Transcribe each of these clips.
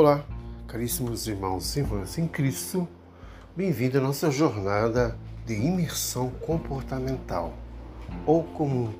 Olá, caríssimos irmãos e irmãs em Cristo, bem-vindo à nossa jornada de imersão comportamental, ou como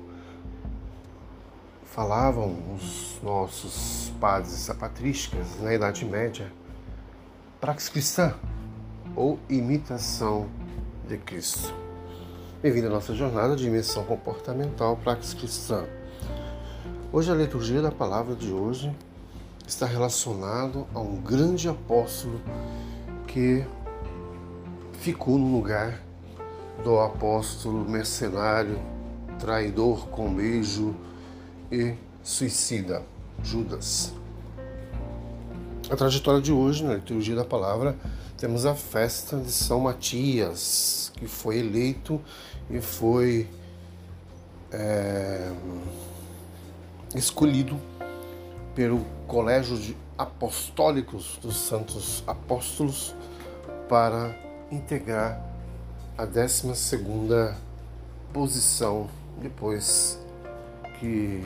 falavam os nossos padres patrísticos na Idade Média, praxis cristã ou imitação de Cristo. Bem-vindo à nossa jornada de imersão comportamental, praxis cristã. Hoje a liturgia da palavra de hoje está relacionado a um grande apóstolo que ficou no lugar do apóstolo mercenário, traidor com beijo e suicida, Judas. A trajetória de hoje, na liturgia da palavra, temos a festa de São Matias, que foi eleito e foi escolhido pelo Colégio de Apostólicos dos Santos Apóstolos para integrar a 12ª posição depois que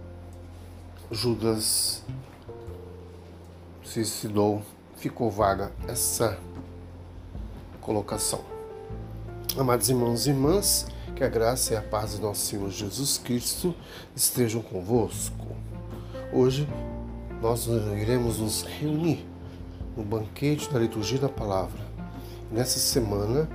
Judas se suicidou, ficou vaga essa colocação. Amados irmãos e irmãs, que a graça e a paz de nosso Senhor Jesus Cristo estejam convosco. Hoje nós iremos nos reunir no banquete da liturgia da palavra. Nessa semana,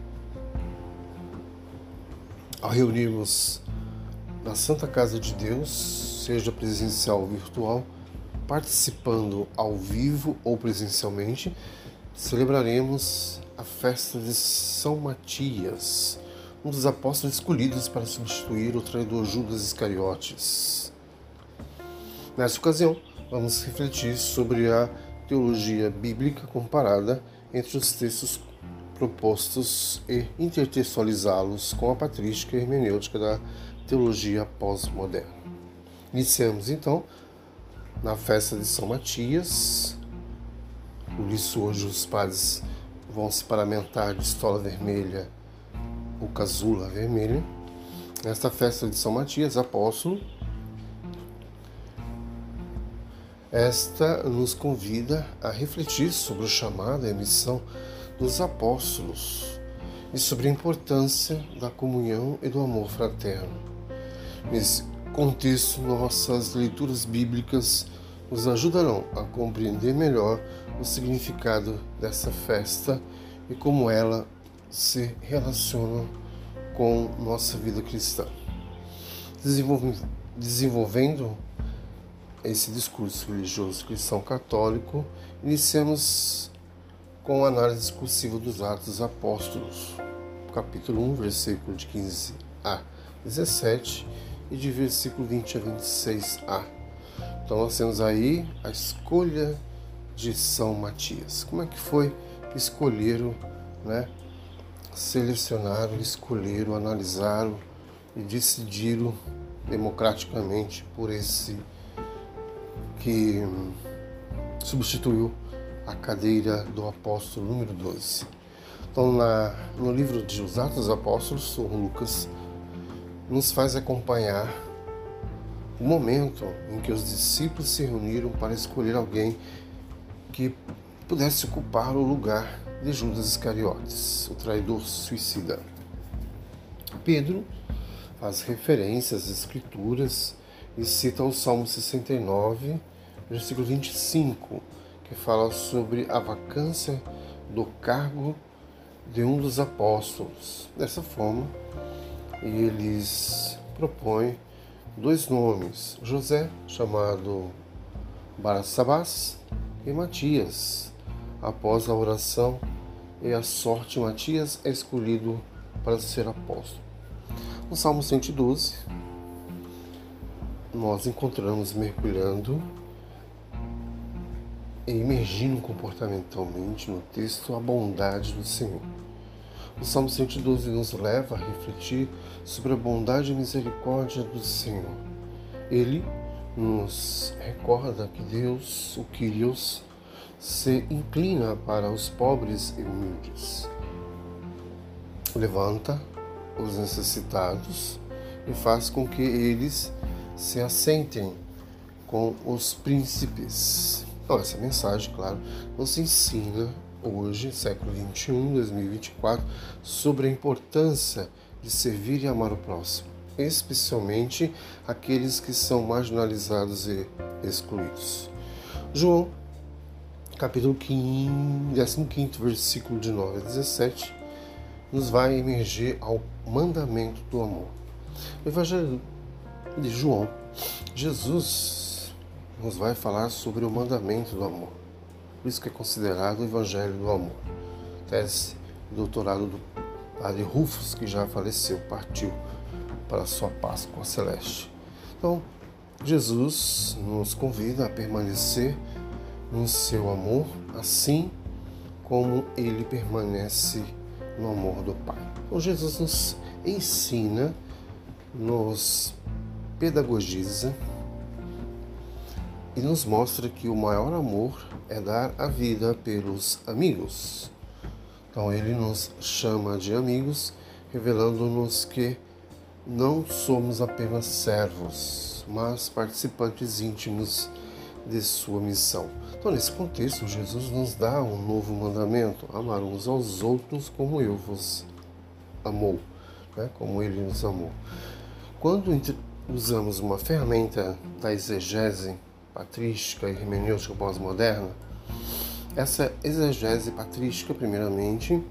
ao reunirmos na Santa Casa de Deus, seja presencial ou virtual, participando ao vivo ou presencialmente, celebraremos a festa de São Matias, um dos apóstolos escolhidos para substituir o traidor Judas Iscariotes. Nessa ocasião, vamos refletir sobre a teologia bíblica comparada entre os textos propostos e intertextualizá-los com a patrística e hermenêutica da teologia pós-moderna. Iniciamos, então, na festa de São Matias. Por isso, hoje, os padres vão se paramentar de estola vermelha ou casula vermelha. Nesta festa de São Matias, apóstolo, esta nos convida a refletir sobre o chamado e a missão dos apóstolos e sobre a importância da comunhão e do amor fraterno. Nesse contexto, nossas leituras bíblicas nos ajudarão a compreender melhor o significado dessa festa e como ela se relaciona com nossa vida cristã. Desenvolvendo esse discurso religioso cristão católico, iniciamos com a análise discursiva dos Atos dos Apóstolos, capítulo 1, versículo de 15 a 17 e de versículo 20 a 26a. Então nós temos aí a escolha de São Matias. Como é que foi que escolheram, selecionaram, escolheram, analisaram e decidiram democraticamente por esse que substituiu a cadeira do apóstolo número 12. Então, no livro de Os Atos dos Apóstolos, São Lucas nos faz acompanhar o momento em que os discípulos se reuniram para escolher alguém que pudesse ocupar o lugar de Judas Iscariotes, o traidor suicida. Pedro faz referência às Escrituras e cita o Salmo 69, versículo 25, que fala sobre a vacância do cargo de um dos apóstolos. Dessa forma, eles propõem dois nomes: José, chamado Barassabás, e Matias. Após a oração e a sorte, Matias é escolhido para ser apóstolo. No Salmo 112, nós encontramos mergulhando e imergindo comportamentalmente no texto a bondade do Senhor. O Salmo 112 nos leva a refletir sobre a bondade e misericórdia do Senhor. Ele nos recorda que Deus, o Kyrios, se inclina para os pobres e humildes. Levanta os necessitados e faz com que eles se assentem com os príncipes. Então, essa mensagem, claro, nos ensina hoje, século XXI, 2024, sobre a importância de servir e amar o próximo, especialmente aqueles que são marginalizados e excluídos. João, capítulo 15, versículo de 9 a 17, nos vai emergir ao mandamento do amor. No Evangelho de João, Jesus nos vai falar sobre o mandamento do amor. Por isso que é considerado o Evangelho do Amor. Tese e doutorado do padre Rufus, que já faleceu, partiu para a sua Páscoa Celeste. Então, Jesus nos convida a permanecer no seu amor, assim como ele permanece no amor do Pai. Então, Jesus nos ensina, nos pedagogiza e nos mostra que o maior amor é dar a vida pelos amigos. Então, ele nos chama de amigos, revelando-nos que não somos apenas servos, mas participantes íntimos de sua missão. Então, nesse contexto, Jesus nos dá um novo mandamento: amar uns aos outros como eu vos amou, como ele nos amou. Quando usamos uma ferramenta da exegese patrística e hermenêutica pós-moderna, essa exegese patrística, primeiramente,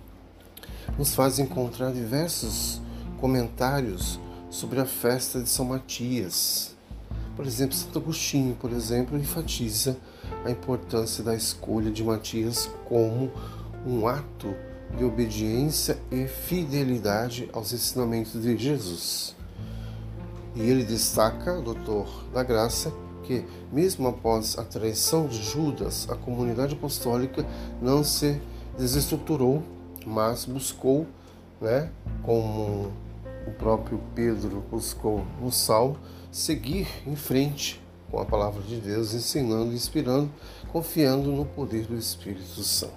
nos faz encontrar diversos comentários sobre a festa de São Matias. Por exemplo, Santo Agostinho, enfatiza a importância da escolha de Matias como um ato de obediência e fidelidade aos ensinamentos de Jesus. E ele destaca, doutor da Graça, que mesmo após a traição de Judas, a comunidade apostólica não se desestruturou, mas buscou, como o próprio Pedro buscou no Salmo, seguir em frente com a palavra de Deus, ensinando, inspirando, confiando no poder do Espírito Santo.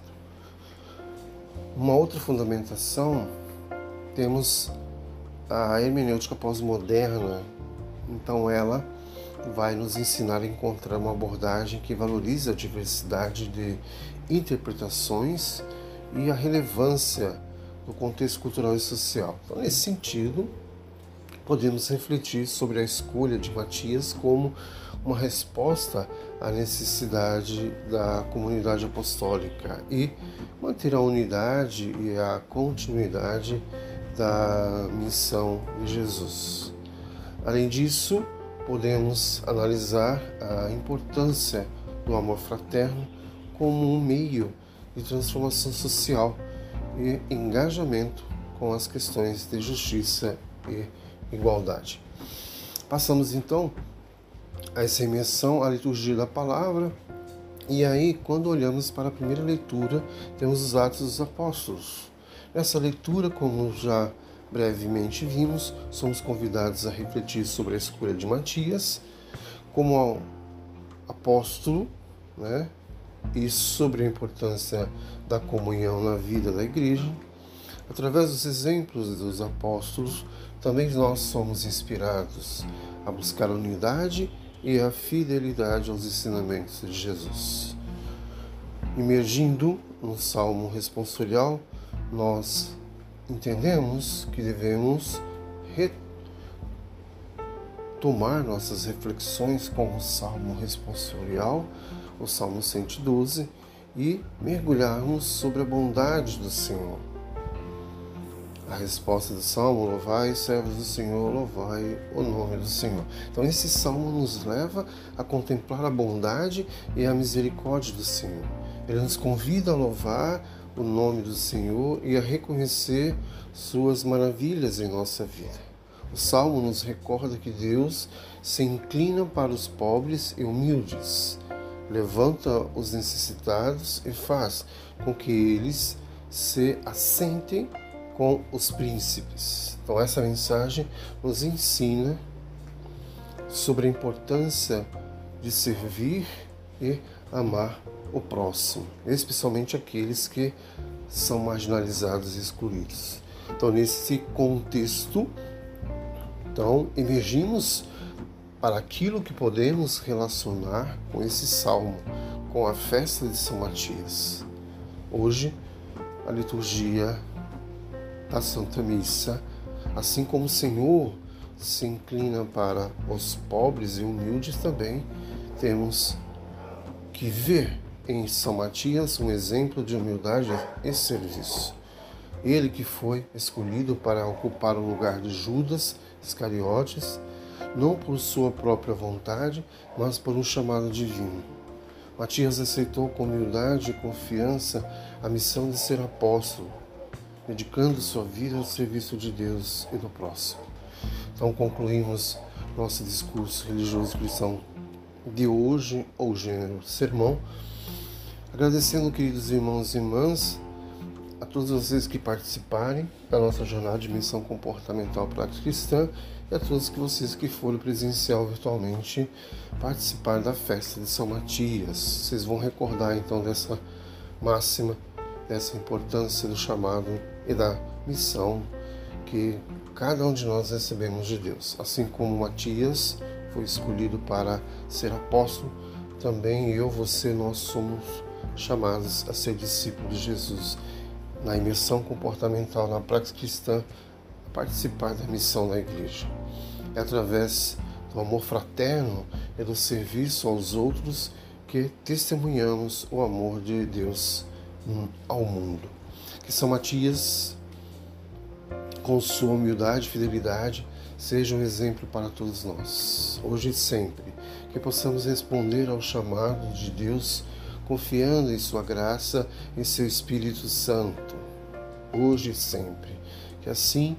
Uma outra fundamentação, temos a hermenêutica pós-moderna. Então ela vai nos ensinar a encontrar uma abordagem que valoriza a diversidade de interpretações e a relevância do contexto cultural e social. Então, nesse sentido, podemos refletir sobre a escolha de Matias como uma resposta à necessidade da comunidade apostólica e manter a unidade e a continuidade da missão de Jesus. Além disso, podemos analisar a importância do amor fraterno como um meio de transformação social e engajamento com as questões de justiça e igualdade. Passamos então a essa imersão à liturgia da palavra, e aí, quando olhamos para a primeira leitura, temos os Atos dos Apóstolos. Nessa leitura, como já brevemente vimos, somos convidados a refletir sobre a escolha de Matias como apóstolo, e sobre a importância da comunhão na vida da igreja. Através dos exemplos dos apóstolos, também nós somos inspirados a buscar a unidade e a fidelidade aos ensinamentos de Jesus. Imergindo no Salmo responsorial, nós entendemos que devemos retomar nossas reflexões com o Salmo responsorial, o Salmo 112, e mergulharmos sobre a bondade do Senhor. A resposta do Salmo: louvai, servos do Senhor, louvai o nome do Senhor. Então esse Salmo nos leva a contemplar a bondade e a misericórdia do Senhor. Ele nos convida a louvar o nome do Senhor e a reconhecer suas maravilhas em nossa vida. O Salmo nos recorda que Deus se inclina para os pobres e humildes, levanta os necessitados e faz com que eles se assentem com os príncipes. Então essa mensagem nos ensina sobre a importância de servir e amar o próximo, especialmente aqueles que são marginalizados e excluídos. Então, nesse contexto, emergimos para aquilo que podemos relacionar com esse salmo, com a festa de São Matias. Hoje, a liturgia da Santa Missa, assim como o Senhor se inclina para os pobres e humildes, também temos que ver em São Matias um exemplo de humildade e serviço. Ele que foi escolhido para ocupar o lugar de Judas Iscariotes, não por sua própria vontade, mas por um chamado divino. Matias aceitou com humildade e confiança a missão de ser apóstolo, dedicando sua vida ao serviço de Deus e do próximo. Então concluímos nosso discurso religioso cristão de hoje, ou gênero sermão, agradecendo, queridos irmãos e irmãs, a todos vocês que participarem da nossa jornada de missão comportamental prática cristã e a todos vocês que foram presencial virtualmente participar da festa de São Matias. Vocês vão recordar então dessa máxima, dessa importância do chamado e da missão que cada um de nós recebemos de Deus. Assim como Matias foi escolhido para ser apóstolo, também eu, você, nós somos chamados a ser discípulos de Jesus. Na imersão comportamental, na prática cristã, a participar da missão da igreja. É através do amor fraterno e do serviço aos outros que testemunhamos o amor de Deus ao mundo. Que São Matias, com sua humildade e fidelidade, seja um exemplo para todos nós, hoje e sempre. Que possamos responder ao chamado de Deus, confiando em sua graça e seu Espírito Santo, hoje e sempre. Que assim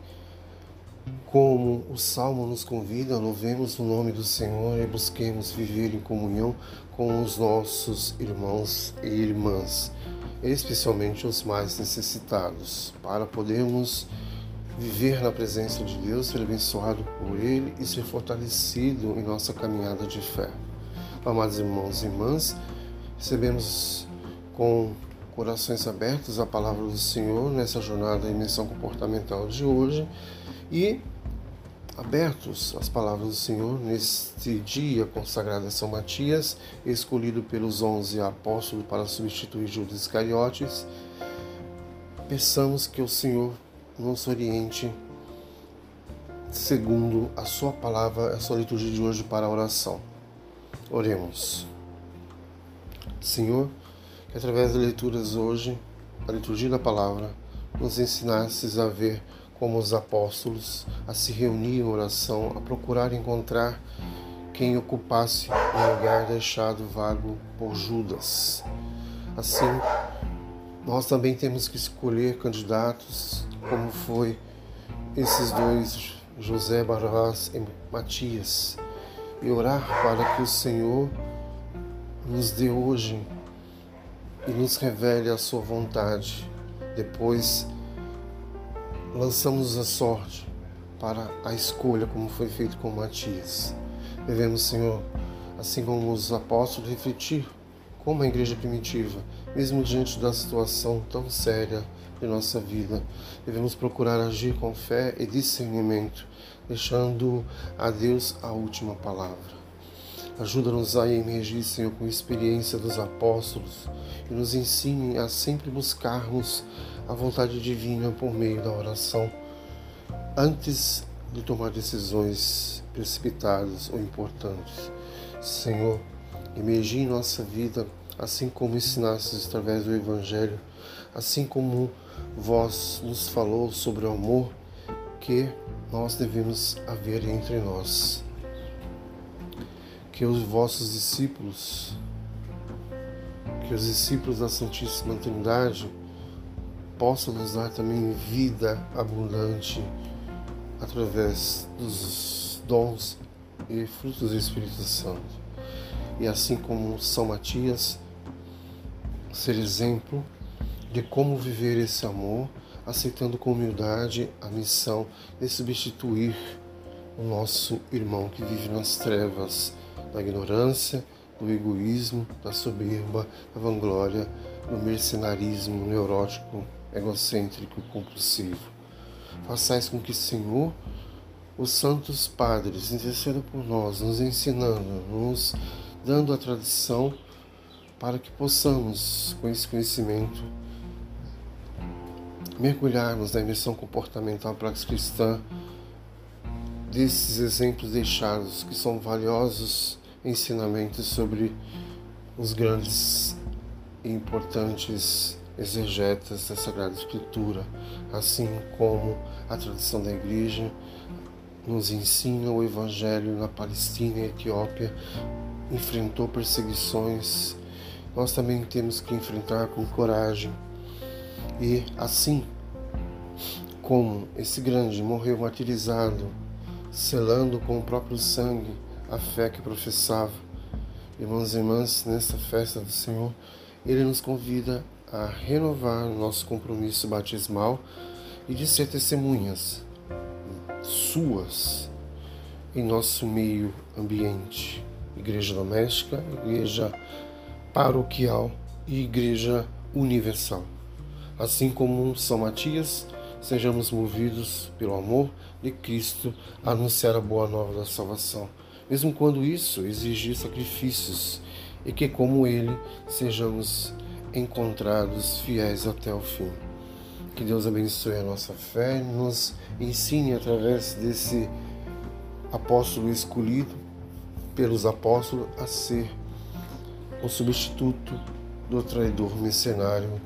como o Salmo nos convida, louvemos o nome do Senhor e busquemos viver em comunhão com os nossos irmãos e irmãs, especialmente os mais necessitados, para podermos viver na presença de Deus, ser abençoado por Ele e ser fortalecido em nossa caminhada de fé. Amados irmãos e irmãs, recebemos com corações abertos a palavra do Senhor nessa jornada de imersão comportamental de hoje e abertos às palavras do Senhor neste dia consagrado a São Matias, escolhido pelos 11 apóstolos para substituir Judas Iscariotes. Peçamos que o Senhor nos oriente segundo a sua palavra, a sua liturgia de hoje para a oração. Oremos. Senhor, que através das leituras hoje, a liturgia da palavra, nos ensinasses a ver como os apóstolos, a se reunir em oração, a procurar encontrar quem ocupasse o lugar deixado vago por Judas. Assim, nós também temos que escolher candidatos, como foi esses dois, José Barrabás e Matias, e orar para que o Senhor nos dê hoje e nos revele a sua vontade. Depois lançamos a sorte para a escolha, como foi feito com Matias. Devemos, Senhor, assim como os apóstolos, refletir como a igreja primitiva, mesmo diante da situação tão séria de nossa vida, devemos procurar agir com fé e discernimento, deixando a Deus a última palavra. Ajuda-nos a emergir, Senhor, com a experiência dos apóstolos e nos ensine a sempre buscarmos a vontade divina por meio da oração, antes de tomar decisões precipitadas ou importantes. Senhor, emergir em nossa vida, assim como ensinastes através do Evangelho, assim como vós nos falou sobre o amor que nós devemos haver entre nós. Que os vossos discípulos, que os discípulos da Santíssima Trindade possam nos dar também vida abundante através dos dons e frutos do Espírito Santo. E assim como São Matias, ser exemplo de como viver esse amor, aceitando com humildade a missão de substituir o nosso irmão que vive nas trevas, da ignorância, do egoísmo, da soberba, da vanglória, do mercenarismo neurótico, egocêntrico e compulsivo. Façais com que, Senhor, os santos padres intercedam por nós, nos ensinando, nos dando a tradição para que possamos, com esse conhecimento, mergulharmos na imersão comportamental prática cristã desses exemplos deixados, que são valiosos ensinamentos sobre os grandes e importantes exegetas da Sagrada Escritura, assim como a tradição da Igreja nos ensina. O Evangelho na Palestina e Etiópia enfrentou perseguições. Nós também temos que enfrentar com coragem. E assim como esse grande morreu martirizado, selando com o próprio sangue a fé que professava, irmãos e irmãs, nesta festa do Senhor, Ele nos convida a renovar nosso compromisso batismal e de ser testemunhas suas em nosso meio ambiente, igreja doméstica, igreja paroquial e igreja universal. Assim como São Matias, sejamos movidos pelo amor de Cristo a anunciar a boa nova da salvação, mesmo quando isso exigir sacrifícios, e que, como Ele, sejamos encontrados fiéis até o fim. Que Deus abençoe a nossa fé e nos ensine, através desse apóstolo escolhido pelos apóstolos, a ser o substituto do traidor mercenário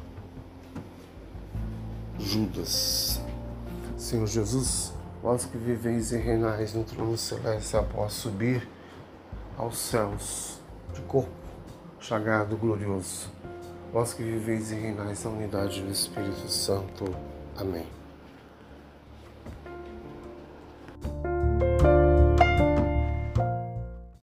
Judas. Senhor Jesus, vós que viveis e reinais no trono celeste após subir aos céus de corpo chagado glorioso, vós que viveis e reinais na unidade do Espírito Santo. Amém.